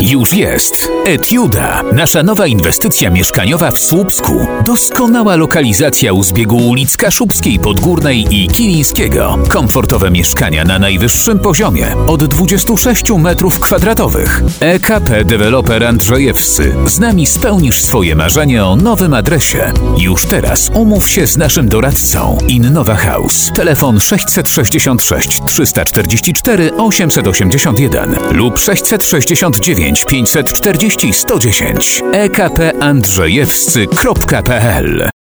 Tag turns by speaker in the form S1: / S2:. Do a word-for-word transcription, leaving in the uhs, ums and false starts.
S1: Już jest. Etiuda. Nasza nowa inwestycja mieszkaniowa w Słupsku. Doskonała lokalizacja u zbiegu ulic Kaszubskiej, Podgórnej i Kilińskiego. Komfortowe mieszkania na najwyższym poziomie. Od dwudziestu sześciu metrów kwadratowych. E K P Deweloper Andrzejewscy. Z nami spełnisz swoje marzenie o nowym adresie. Już teraz umów się z naszym doradcą. Innowa House. Telefon sześćset sześćdziesiąt sześć trzysta czterdzieści cztery osiemset osiemdziesiąt jeden lub sześćset sześćdziesiąt dziewięć pięćset czterdzieści sto dziesięć. e k p andrzejewscy kropka p l